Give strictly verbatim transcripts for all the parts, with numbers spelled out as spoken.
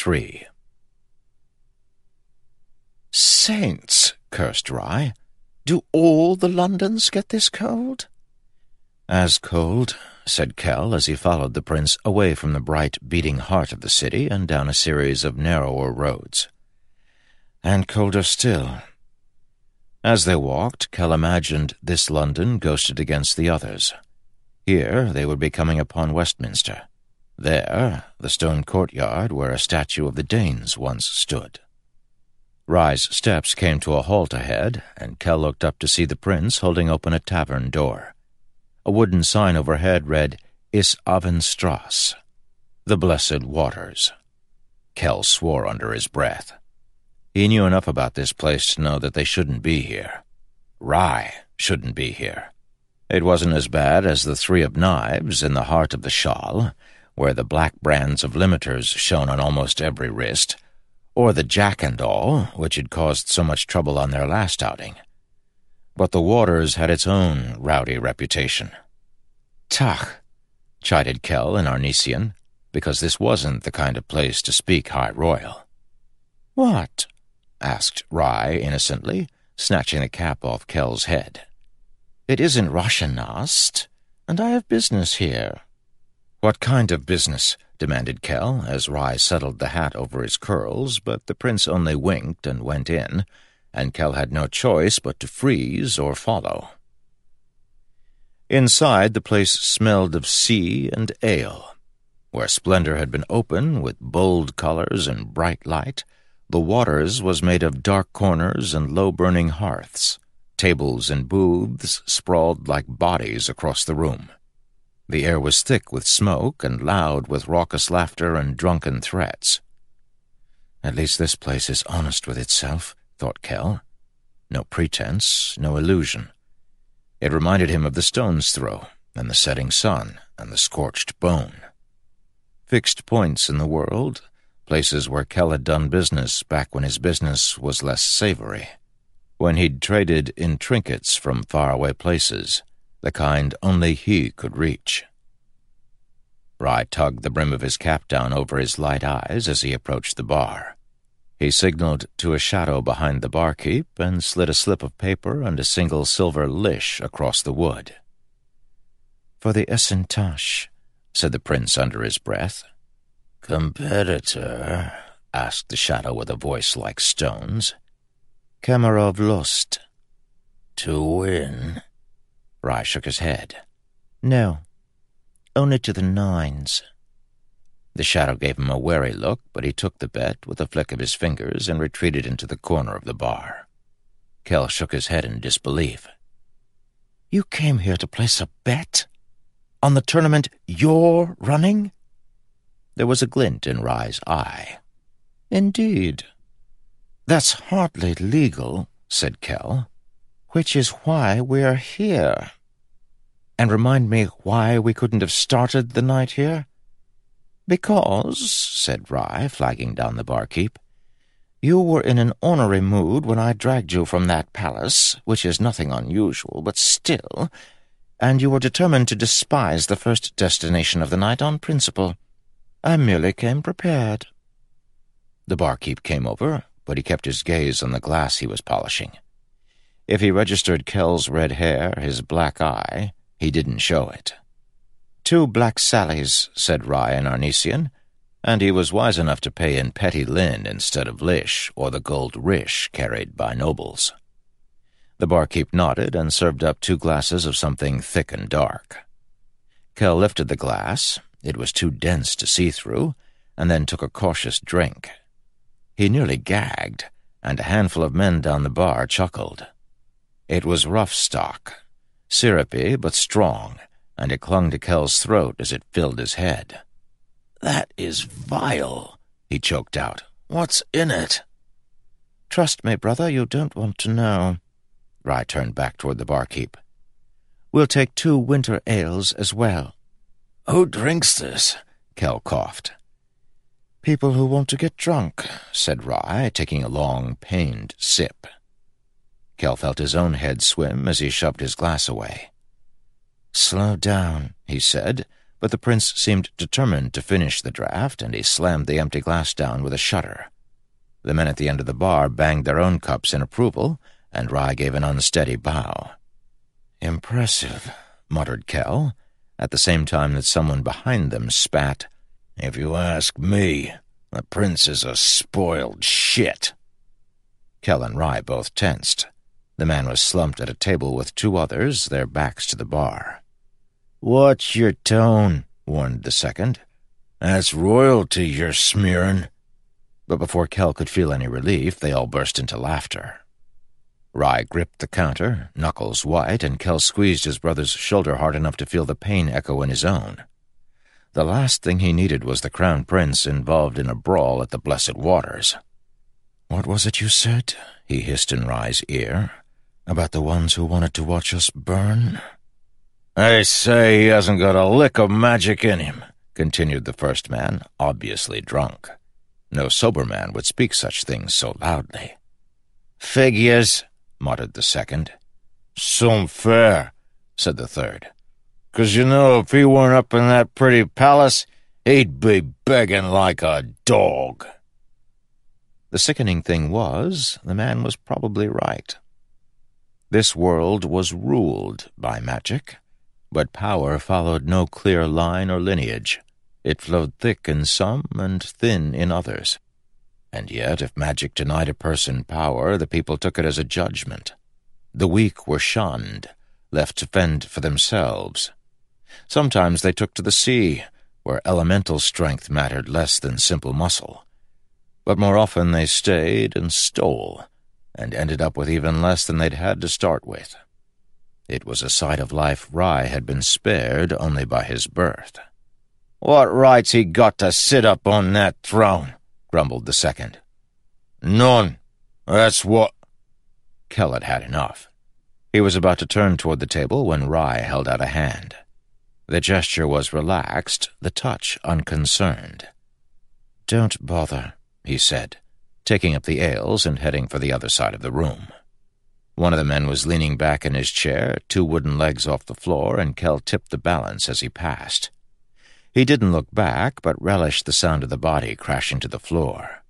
three. "Saints!" cursed Rye. "Do all the Londons get this cold?" "As cold," said Kell as he followed the prince away from the bright, beating heart of the city and down a series of narrower roads. "And colder still." As they walked, Kell imagined this London ghosted against the others. Here they would be coming upon Westminster. There, the stone courtyard where a statue of the Danes once stood. Rye's steps came to a halt ahead, and Kell looked up to see the prince holding open a tavern door. A wooden sign overhead read, "Is Avonstrasse," the Blessed Waters. Kell swore under his breath. He knew enough about this place to know that they shouldn't be here. Rye shouldn't be here. It wasn't as bad as the Three of Knives in the heart of the Shall, where the black brands of limiters shone on almost every wrist, or the Jack and All, which had caused so much trouble on their last outing. But the Waters had its own rowdy reputation. "Tach," chided Kell in Arnesian, because this wasn't the kind of place to speak high royal. "What?" asked Rye innocently, snatching the cap off Kell's head. "It isn't Roshanast, and I have business here." "What kind of business?" demanded Kell, as Rye settled the hat over his curls, but the prince only winked and went in, and Kell had no choice but to freeze or follow. Inside, the place smelled of sea and ale. Where splendor had been open, with bold colors and bright light, the Waters was made of dark corners and low-burning hearths. Tables and booths sprawled like bodies across the room. The air was thick with smoke and loud with raucous laughter and drunken threats. "At least this place is honest with itself," thought Kell. No pretense, no illusion. It reminded him of the stone's throw, and the setting sun, and the scorched bone. Fixed points in the world, places where Kell had done business back when his business was less savory, when he'd traded in trinkets from faraway places, the kind only he could reach. Rye tugged the brim of his cap down over his light eyes as he approached the bar. He signaled to a shadow behind the barkeep and slid a slip of paper and a single silver lish across the wood. "For the Essentage," said the prince under his breath. "Competitor?" asked the shadow with a voice like stones. "Kamarov lost." "To win?" Rye shook his head. "No, only to the nines." The shadow gave him a wary look, but he took the bet with a flick of his fingers and retreated into the corner of the bar. Kell shook his head in disbelief. "You came here to place a bet? On the tournament you're running?" There was a glint in Rye's eye. "Indeed." "That's hardly legal," said Kell. "Which is why we're here." "And remind me why we couldn't have started the night here?" "Because," said Rye, flagging down the barkeep, "you were in an ornery mood when I dragged you from that palace, which is nothing unusual, but still, and you were determined to despise the first destination of the night on principle. I merely came prepared." The barkeep came over, but he kept his gaze on the glass he was polishing. If he registered Kell's red hair, his black eye, he didn't show it. "Two black sallies," said Rye in Arnesian, and he was wise enough to pay in petty lin instead of lish or the gold rish carried by nobles. The barkeep nodded and served up two glasses of something thick and dark. Kell lifted the glass, it was too dense to see through, and then took a cautious drink. He nearly gagged, and a handful of men down the bar chuckled. It was rough stock, syrupy but strong, and it clung to Kell's throat as it filled his head. "That is vile," he choked out. "What's in it?" "Trust me, brother, you don't want to know." Rye turned back toward the barkeep. "We'll take two winter ales as well." "Who drinks this?" Kell coughed. "People who want to get drunk," said Rye, taking a long, pained sip. Kell felt his own head swim as he shoved his glass away. "Slow down," he said, but the prince seemed determined to finish the draft, and he slammed the empty glass down with a shudder. The men at the end of the bar banged their own cups in approval, and Rye gave an unsteady bow. "Impressive," muttered Kell, at the same time that someone behind them spat, "If you ask me, the prince is a spoiled shit." Kell and Rye both tensed. The man was slumped at a table with two others, their backs to the bar. "Watch your tone," warned the second. "That's royalty you're smearing." But before Kell could feel any relief, they all burst into laughter. Rye gripped the counter, knuckles white, and Kell squeezed his brother's shoulder hard enough to feel the pain echo in his own. The last thing he needed was the Crown Prince involved in a brawl at the Blessed Waters. "What was it you said?" he hissed in Rye's ear. "About the ones who wanted to watch us burn?" "They say he hasn't got a lick of magic in him," continued the first man, obviously drunk. No sober man would speak such things so loudly. "Figures," muttered the second. "Some fair," said the third. "'Cause you know, if he weren't up in that pretty palace, he'd be begging like a dog." The sickening thing was, the man was probably right. This world was ruled by magic, but power followed no clear line or lineage. It flowed thick in some and thin in others. And yet, if magic denied a person power, the people took it as a judgment. The weak were shunned, left to fend for themselves. Sometimes they took to the sea, where elemental strength mattered less than simple muscle. But more often they stayed and stole, and ended up with even less than they'd had to start with. It was a side of life Rye had been spared only by his birth. "What right's he got to sit up on that throne?" grumbled the second. "None. That's what—" Kell had had enough. He was about to turn toward the table when Rye held out a hand. The gesture was relaxed, the touch unconcerned. "Don't bother," he said, taking up the ales and heading for the other side of the room. One of the men was leaning back in his chair, two wooden legs off the floor, and Kell tipped the balance as he passed. He didn't look back, but relished the sound of the body crashing to the floor.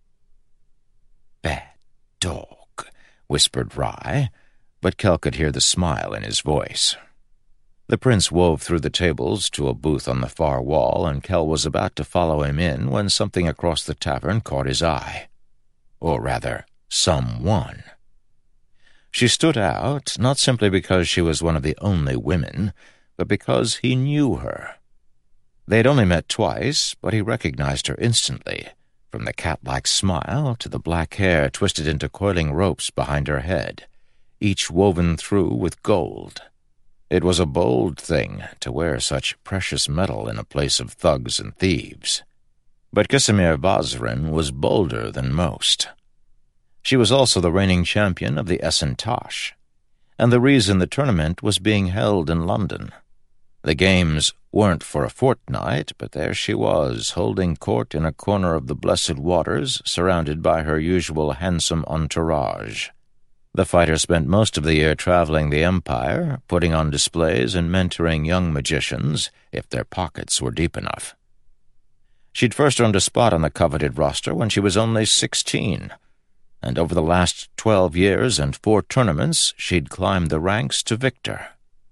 "Bad dog," whispered Rye, but Kell could hear the smile in his voice. The prince wove through the tables to a booth on the far wall, and Kell was about to follow him in when something across the tavern caught his eye. Or rather, someone. She stood out, not simply because she was one of the only women, but because he knew her. They'd only met twice, but he recognized her instantly, from the cat-like smile to the black hair twisted into coiling ropes behind her head, each woven through with gold. It was a bold thing to wear such precious metal in a place of thugs and thieves. But Kisimir Vazrin was bolder than most. She was also the reigning champion of the Essen Tosh, and the reason the tournament was being held in London. The games weren't for a fortnight, but there she was, holding court in a corner of the Blessed Waters, surrounded by her usual handsome entourage. The fighter spent most of the year traveling the Empire, putting on displays and mentoring young magicians, if their pockets were deep enough. She'd first earned a spot on the coveted roster when she was only sixteen, and over the last twelve years and four tournaments she'd climbed the ranks to victor.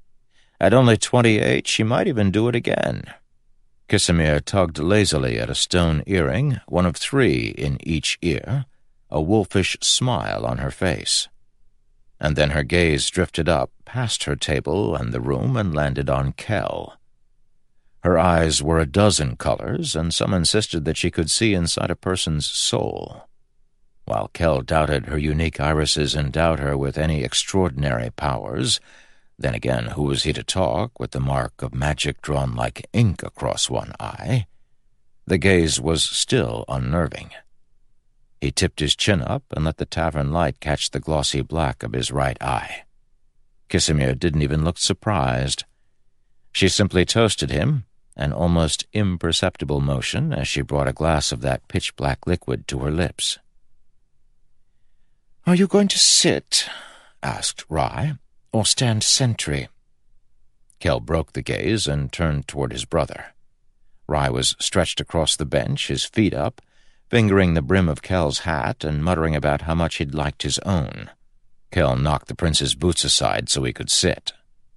At only twenty-eight, she might even do it again. Kisimir tugged lazily at a stone earring, one of three in each ear, a wolfish smile on her face. And then her gaze drifted up past her table and the room and landed on Kell. Her eyes were a dozen colors, and some insisted that she could see inside a person's soul. While Kell doubted her unique irises endowed her with any extraordinary powers, then again, who was he to talk with the mark of magic drawn like ink across one eye? The gaze was still unnerving. He tipped his chin up and let the tavern light catch the glossy black of his right eye. Kisimir didn't even look surprised. She simply toasted him, an almost imperceptible motion as she brought a glass of that pitch-black liquid to her lips. "Are you going to sit?" asked Rye. "Or stand sentry?" Kell broke the gaze and turned toward his brother. Rye was stretched across the bench, his feet up, fingering the brim of Kell's hat and muttering about how much he'd liked his own. Kell knocked the prince's boots aside so he could sit.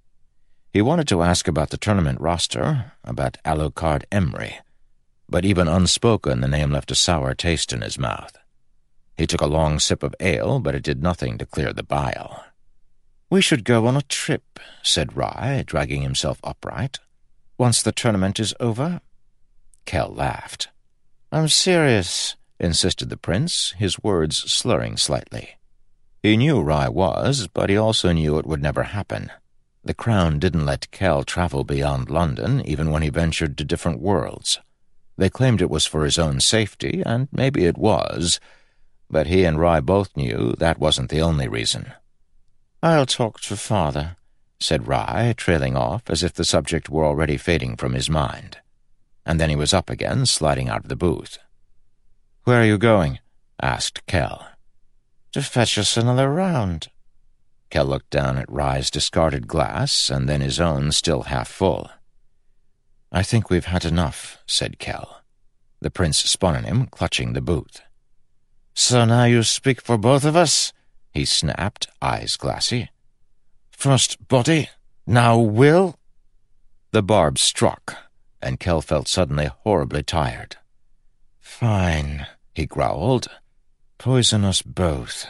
He wanted to ask about the tournament roster, about Alucard Emery, but even unspoken the name left a sour taste in his mouth. He took a long sip of ale, but it did nothing to clear the bile. "We should go on a trip," said Rye, dragging himself upright. "Once the tournament is over." Kell laughed. "I'm serious," insisted the prince, his words slurring slightly. He knew Rye was, but he also knew it would never happen. The Crown didn't let Kell travel beyond London, even when he ventured to different worlds. They claimed it was for his own safety, and maybe it was, but he and Rye both knew that wasn't the only reason. "I'll talk to father," said Rye, trailing off as if the subject were already fading from his mind. And then he was up again, sliding out of the booth. "Where are you going?" asked Kell. "To fetch us another round." Kell looked down at Rye's discarded glass, and then his own still half full. "I think we've had enough," said Kell. The prince spun on him, clutching the booth. "So now you speak for both of us?" he snapped, eyes glassy. "First body, now will?" The barb struck, and Kell felt suddenly horribly tired. "Fine," he growled. "Poison us both."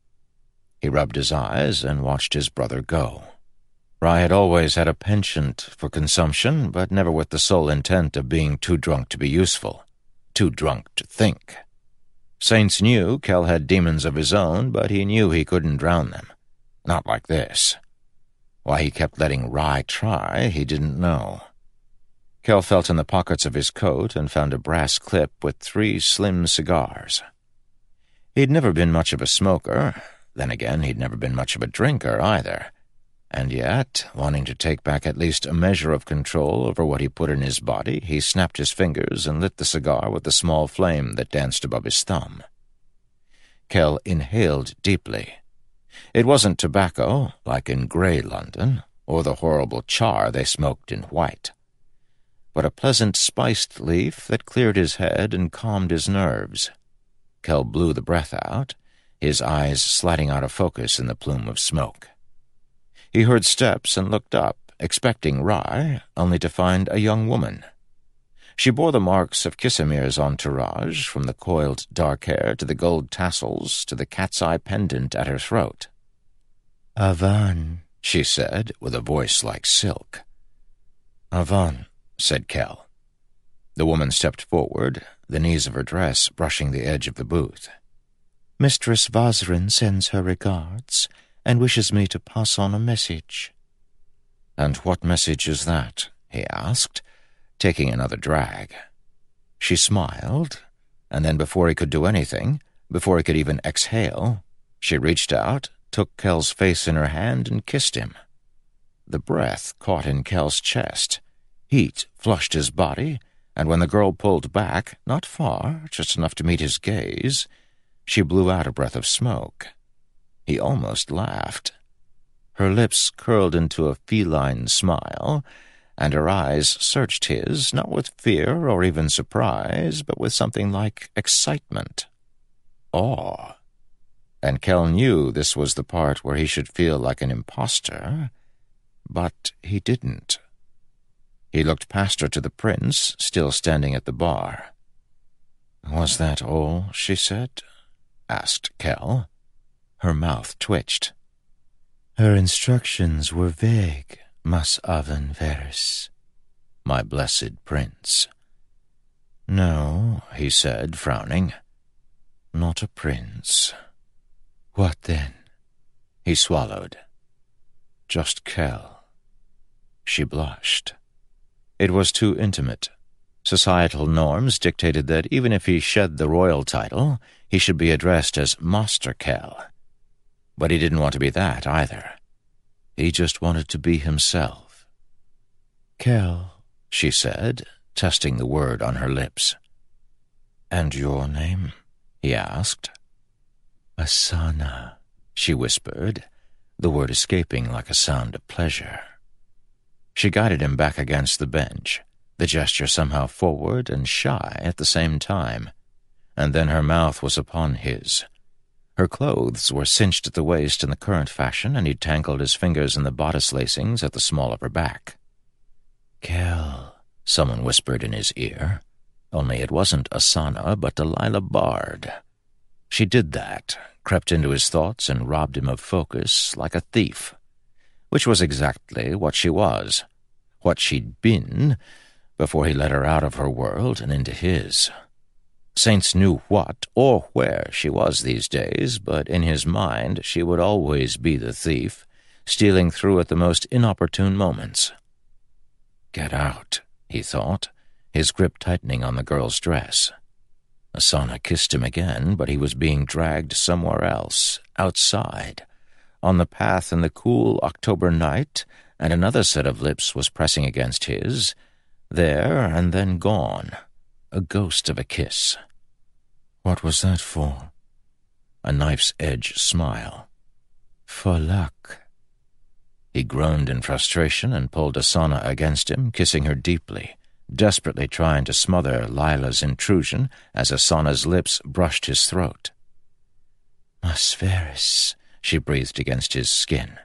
He rubbed his eyes and watched his brother go. Rye had always had a penchant for consumption, but never with the sole intent of being too drunk to be useful, too drunk to think. Saints knew Kell had demons of his own, but he knew he couldn't drown them. Not like this. Why he kept letting Rye try, he didn't know. Kell felt in the pockets of his coat and found a brass clip with three slim cigars. He'd never been much of a smoker. Then again, he'd never been much of a drinker either. And yet, wanting to take back at least a measure of control over what he put in his body, he snapped his fingers and lit the cigar with the small flame that danced above his thumb. Kell inhaled deeply. It wasn't tobacco, like in grey London, or the horrible char they smoked in white, but a pleasant spiced leaf that cleared his head and calmed his nerves. Kell blew the breath out, his eyes sliding out of focus in the plume of smoke. He heard steps and looked up, expecting Rye, only to find a young woman. She bore the marks of Kissemir's entourage, from the coiled dark hair to the gold tassels to the cat's-eye pendant at her throat. "Avan," she said, with a voice like silk. "Avan," said Kell. The woman stepped forward, the knees of her dress brushing the edge of the booth. "Mistress Vazrin sends her regards and wishes me to pass on a message." "And what message is that?" he asked, taking another drag. She smiled, and then before he could do anything, before he could even exhale, she reached out, took Kell's face in her hand, and kissed him. The breath caught in Kell's chest. Heat flushed his body, and when the girl pulled back, not far, just enough to meet his gaze, she blew out a breath of smoke. He almost laughed. Her lips curled into a feline smile, and her eyes searched his, not with fear or even surprise, but with something like excitement. Awe. And Kell knew this was the part where he should feel like an imposter, but he didn't. He looked past her to the prince, still standing at the bar. "Was that all she said?" asked Kell. Her mouth twitched. "Her instructions were vague, Mas Avan Veris, my blessed prince." "No," he said, frowning. "Not a prince." "What then?" He swallowed. "Just Kell." She blushed. It was too intimate. Societal norms dictated that even if he shed the royal title, he should be addressed as Master Kell. But he didn't want to be that either. He just wanted to be himself. "Kell," she said, testing the word on her lips. "And your name?" he asked. "Asana," she whispered, the word escaping like a sound of pleasure. She guided him back against the bench. the gesture somehow forward and shy at the same time, and then her mouth was upon his. Her clothes were cinched at the waist in the current fashion, and he tangled his fingers in the bodice lacings at the small of her back. "Kell," someone whispered in his ear, only it wasn't Asana but Delilah Bard. She did that, crept into his thoughts and robbed him of focus like a thief, which was exactly what she was, what she'd been before he let her out of her world and into his. Saints knew what or where she was these days, but in his mind she would always be the thief, stealing through at the most inopportune moments. Get out, he thought, his grip tightening on the girl's dress. Asana kissed him again, but he was being dragged somewhere else, outside, on the path in the cool October night, and another set of lips was pressing against his, there and then gone, a ghost of a kiss. What was that for? A knife's-edge smile. For luck. He groaned in frustration and pulled Asana against him, kissing her deeply, desperately trying to smother Lila's intrusion as Asana's lips brushed his throat. "Masveris," she breathed against his skin.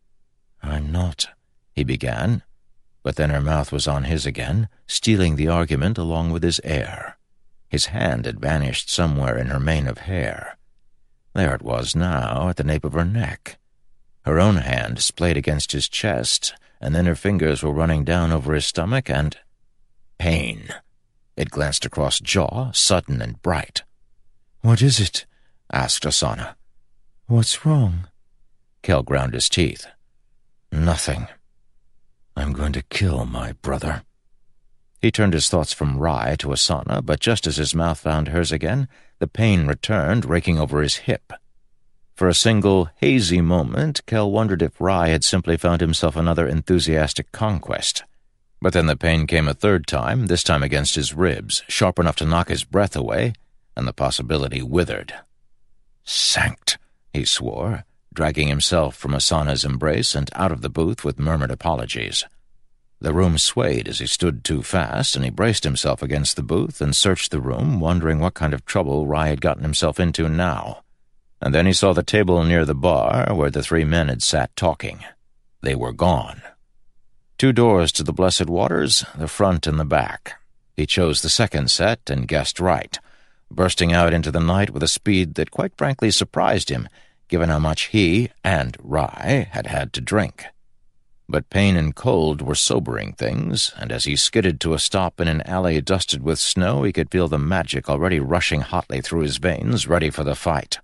"I'm not," he began, but then her mouth was on his again, stealing the argument along with his air. His hand had vanished somewhere in her mane of hair. There it was now, at the nape of her neck. Her own hand splayed against his chest, and then her fingers were running down over his stomach, and... pain. It glanced across jaw, sudden and bright. "What is it?" asked Asana. "What's wrong?" Kell ground his teeth. "Nothing. I'm going to kill my brother." He turned his thoughts from Rai to Asana, but just as his mouth found hers again, the pain returned, raking over his hip. For a single, hazy moment, Kell wondered if Rai had simply found himself another enthusiastic conquest. But then the pain came a third time, this time against his ribs, sharp enough to knock his breath away, and the possibility withered. "Sanct," he swore, dragging himself from Asana's embrace and out of the booth with murmured apologies. The room swayed as he stood too fast, and he braced himself against the booth and searched the room, wondering what kind of trouble Rai had gotten himself into now. And then he saw the table near the bar where the three men had sat talking. They were gone. Two doors to the Blessed Waters, the front and the back. He chose the second set and guessed right, bursting out into the night with a speed that quite frankly surprised him, given how much he and Rai had had to drink. But pain and cold were sobering things, and as he skidded to a stop in an alley dusted with snow, he could feel the magic already rushing hotly through his veins, ready for the fight.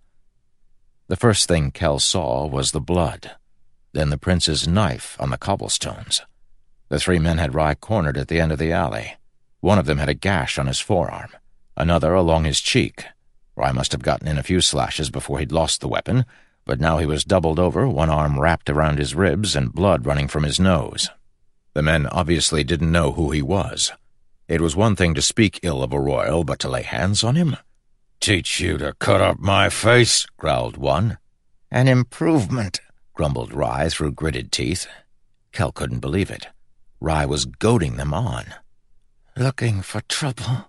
The first thing Kell saw was the blood, then the prince's knife on the cobblestones. The three men had Rai cornered at the end of the alley. One of them had a gash on his forearm, another along his cheek. Rai must have gotten in a few slashes before he'd lost the weapon, but now he was doubled over, one arm wrapped around his ribs and blood running from his nose. The men obviously didn't know who he was. It was one thing to speak ill of a royal, but to lay hands on him? "Teach you to cut up my face," growled one. "An improvement," grumbled Rai through gritted teeth. Kell couldn't believe it. Rai was goading them on. "Looking for trouble?"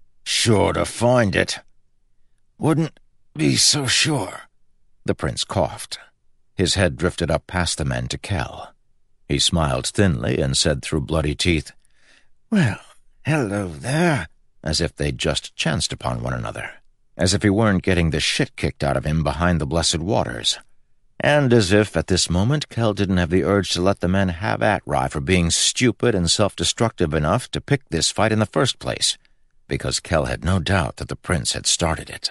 "Sure to find it." "Wouldn't be so sure." The prince coughed. His head drifted up past the men to Kell. He smiled thinly and said through bloody teeth, "Well, hello there," as if they'd just chanced upon one another, as if he weren't getting the shit kicked out of him behind the Blessed Waters, and as if at this moment Kell didn't have the urge to let the men have at Rai for being stupid and self-destructive enough to pick this fight in the first place, because Kell had no doubt that the prince had started it.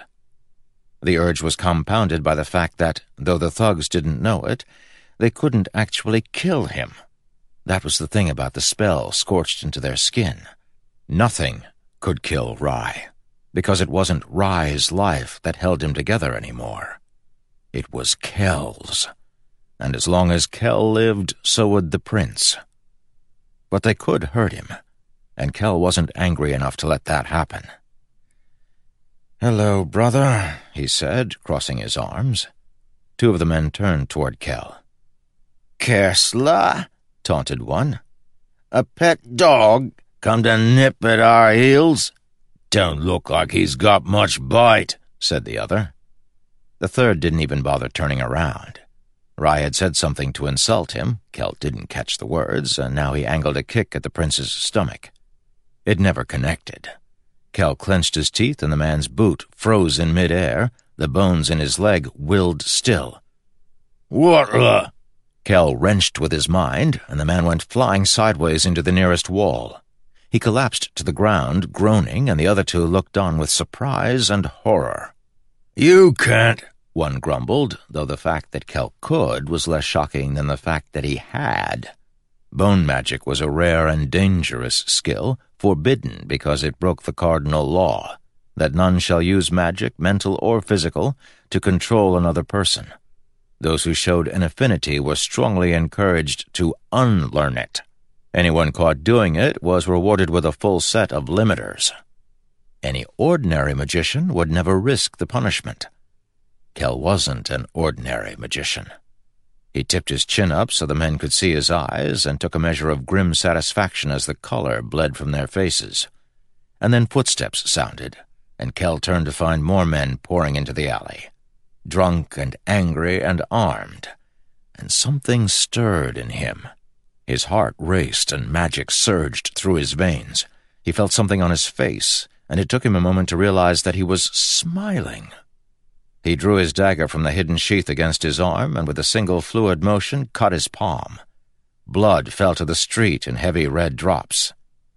The urge was compounded by the fact that, though the thugs didn't know it, they couldn't actually kill him. That was the thing about the spell scorched into their skin. Nothing could kill Rai, because it wasn't Rai's life that held him together anymore. It was Kell's, and as long as Kell lived, so would the prince. But they could hurt him, and Kell wasn't angry enough to let that happen. "Hello, brother," he said, crossing his arms. Two of the men turned toward Kell. "Kersla," taunted one. "A pet dog," Come to nip at our heels? Don't look like he's got much bite, said the other. The third didn't even bother turning around. Rai had said something to insult him. Kell didn't catch the words, and now he angled a kick at the prince's stomach. It never connected. Kell clenched his teeth, and the man's boot froze in mid-air. The bones in his leg willed still. What the? Kell wrenched with his mind, and the man went flying sideways into the nearest wall. He collapsed to the ground, groaning, and the other two looked on with surprise and horror. You can't, one grumbled, though the fact that Kell could was less shocking than the fact that he had. Bone magic was a rare and dangerous skill, forbidden because it broke the cardinal law, that none shall use magic, mental or physical, to control another person. Those who showed an affinity were strongly encouraged to unlearn it. Anyone caught doing it was rewarded with a full set of limiters. Any ordinary magician would never risk the punishment. Kell wasn't an ordinary magician. He tipped his chin up so the men could see his eyes and took a measure of grim satisfaction as the color bled from their faces. And then footsteps sounded, and Kell turned to find more men pouring into the alley, drunk and angry and armed, and something stirred in him. His heart raced and magic surged through his veins. He felt something on his face, and it took him a moment to realize that he was smiling. He drew his dagger from the hidden sheath against his arm, and with a single fluid motion cut his palm. Blood fell to the street in heavy red drops.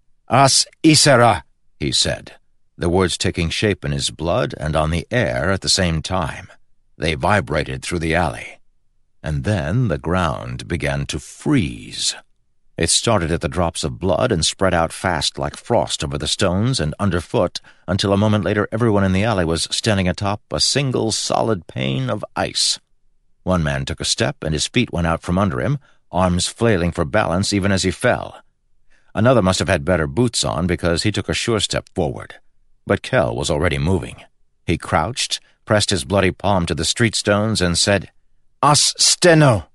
As Isera, he said, the words taking shape in his blood and on the air at the same time. They vibrated through the alley. And then the ground began to freeze. It started at the drops of blood and spread out fast like frost over the stones and underfoot, until a moment later everyone in the alley was standing atop a single solid pane of ice. One man took a step, and his feet went out from under him, arms flailing for balance even as he fell. Another must have had better boots on, because he took a sure step forward. But Kell was already moving. He crouched, pressed his bloody palm to the street stones, and said, As steno!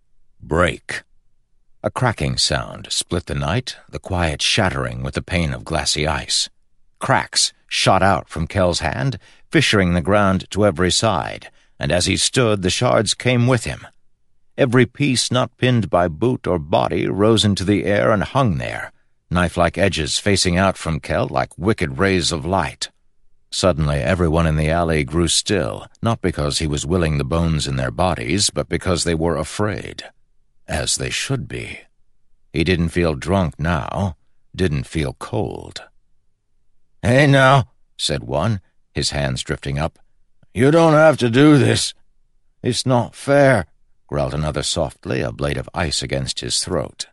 Break. A cracking sound split the night, the quiet shattering with the pain of glassy ice. Cracks shot out from Kell's hand, fissuring the ground to every side, and as he stood, the shards came with him. Every piece not pinned by boot or body rose into the air and hung there, knife-like edges facing out from Kell like wicked rays of light. Suddenly everyone in the alley grew still, not because he was willing the bones in their bodies, but because they were afraid. As they should be. He didn't feel drunk now, didn't feel cold. Hey now, said one, his hands drifting up. You don't have to do this. It's not fair, growled another softly, a blade of ice against his throat.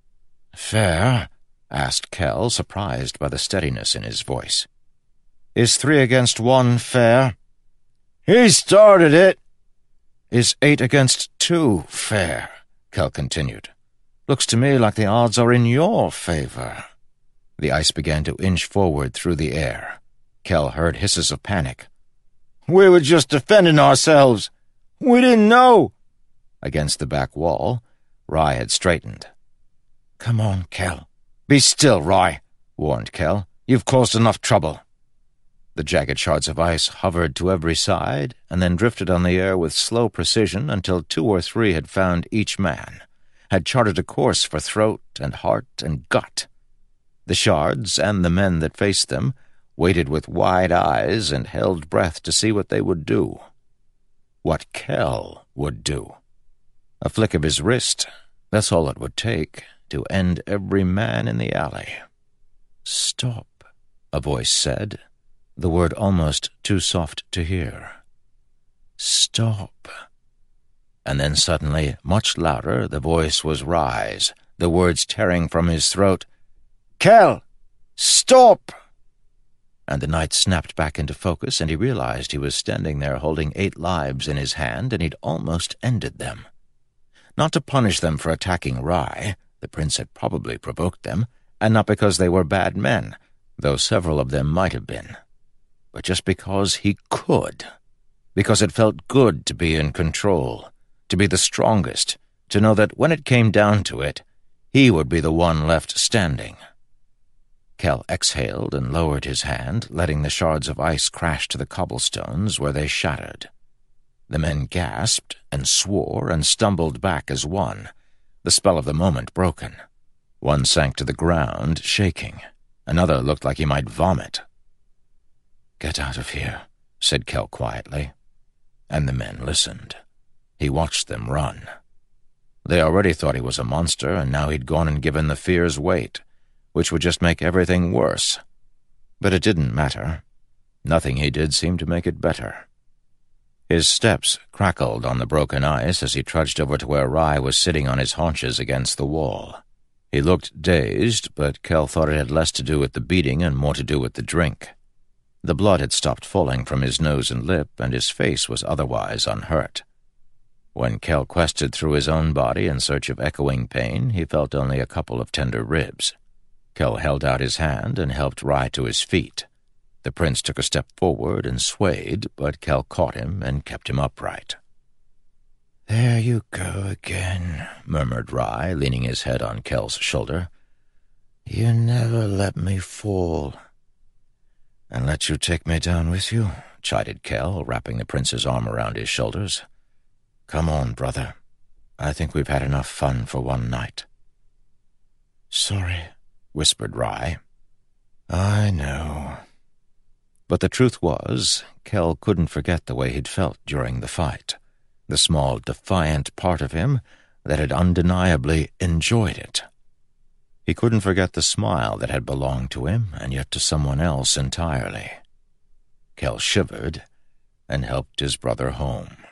Fair? Asked Kell, surprised by the steadiness in his voice. Is three against one fair? He started it. Is eight against two fair? Kell continued. Looks to me like the odds are in your favor. The ice began to inch forward through the air. Kell heard hisses of panic. We were just defending ourselves. We didn't know. Against the back wall, Rai had straightened. Come on, Kell. Be still, Rai, warned Kell. You've caused enough trouble. The jagged shards of ice hovered to every side and then drifted on the air with slow precision until two or three had found each man, had charted a course for throat and heart and gut. The shards and the men that faced them waited with wide eyes and held breath to see what they would do. What Kell would do. A flick of his wrist, that's all it would take to end every man in the alley. Stop, a voice said. The word almost too soft to hear. Stop. And then suddenly, much louder, the voice was Rai's, the words tearing from his throat. Kell! Stop! And the night snapped back into focus, and he realized he was standing there holding eight lives in his hand, and he'd almost ended them. Not to punish them for attacking Rai, the prince had probably provoked them, and not because they were bad men, though several of them might have been. But just because he could, because it felt good to be in control, to be the strongest, to know that when it came down to it, he would be the one left standing. Kell exhaled and lowered his hand, letting the shards of ice crash to the cobblestones where they shattered. The men gasped and swore and stumbled back as one, the spell of the moment broken. One sank to the ground, shaking. Another looked like he might vomit. "Get out of here," said Kell quietly, and the men listened. He watched them run. They already thought he was a monster, and now he'd gone and given the fears weight, which would just make everything worse. But it didn't matter. Nothing he did seemed to make it better. His steps crackled on the broken ice as he trudged over to where Rye was sitting on his haunches against the wall. He looked dazed, but Kell thought it had less to do with the beating and more to do with the drink. The blood had stopped falling from his nose and lip, and his face was otherwise unhurt. When Kell quested through his own body in search of echoing pain, he felt only a couple of tender ribs. Kell held out his hand and helped Rye to his feet. The prince took a step forward and swayed, but Kell caught him and kept him upright. "There you go again," murmured Rye, leaning his head on Kell's shoulder. "You never let me fall." "And let you take me down with you?" chided Kell, wrapping the prince's arm around his shoulders. "Come on, brother. I think we've had enough fun for one night." "Sorry," whispered Rye. "I know." But the truth was, Kell couldn't forget the way he'd felt during the fight, the small, defiant part of him that had undeniably enjoyed it. He couldn't forget the smile that had belonged to him and yet to someone else entirely. Kell shivered and helped his brother home.